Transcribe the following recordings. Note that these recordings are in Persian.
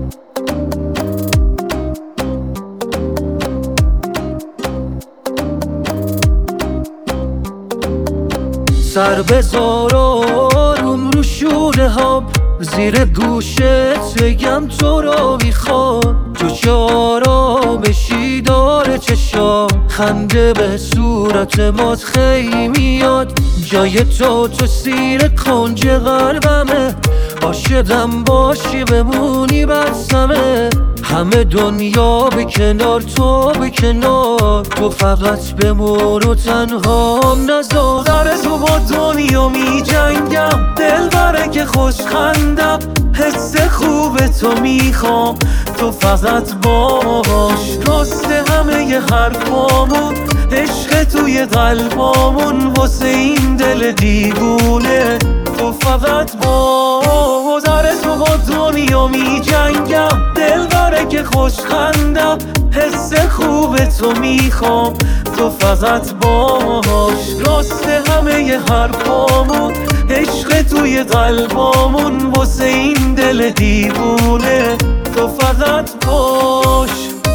سر بذار آروم رو شونه ها، زیر گوشت بگم تو رو میخوام. تو چه آرامشی داره چشام، خنده به صورت مات خیلی میاد. جای تو سیر کنج قلبمه، عاشقم باشی بمونی بسمه. همه دنیا به کنار تو به کنار، تو فقط بمون و تنهام نذار. سر تو با دنیا می جنگم، دل بره که خوشخندم. حس خوب تو میخوام، تو فقط باش. راست همه ی حرفامون، عشق توی قلبامون. واسه این دل دیوونه تو فقط باش. سر تو با دنیا می جنگم، دل بره که خوشخندم. حس خوب تو میخوام، تو فقط باش. راست همه ی حرفامون، عشق توی قلبامون. واسه این دل دیوونه تو فقط باش.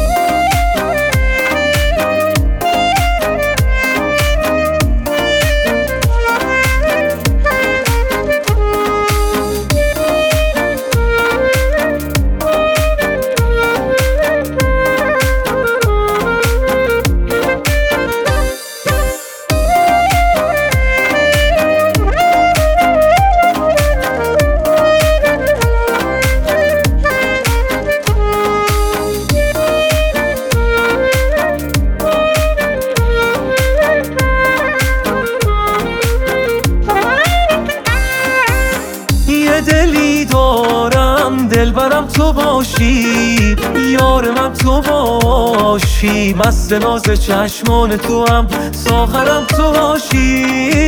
دلی دارم دلبرم تو باشی، یار من تو باشی. مست ناز چشمان تو هم، ساغرم تو باشی.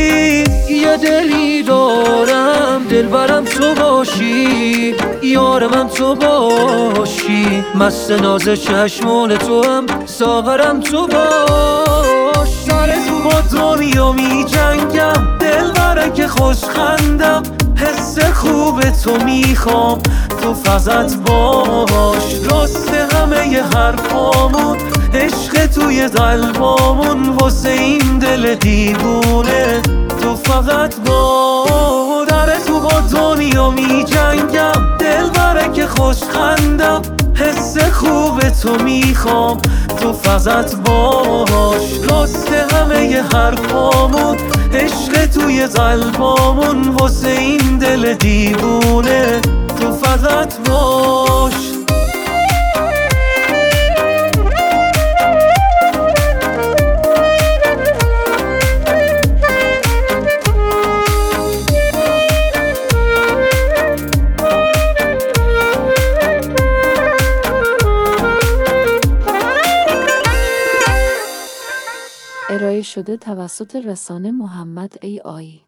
یه دلی دارم دلبرم تو باشی، یار من تو باشی. مست ناز چشمان تو هم، ساغرم تو باش. سر تو با دنیا می جنگم، دل بره که خوشخندم. حس خوب تو میخوام، تو فقط باش. راست همه ی حرفامون، عشق توی قلبامون. واسه این دل دیوونه تو فقط باش. در تو با دنیا می جنگم، دل بره که خوشخندم. حس خوب تو میخوام، تو فقط باش. راست همه ی حرفامون، عشق توی قلبامون. واسه این دل دیوونه تو فقط باش. ارائه شده توسط رسانه محمد AI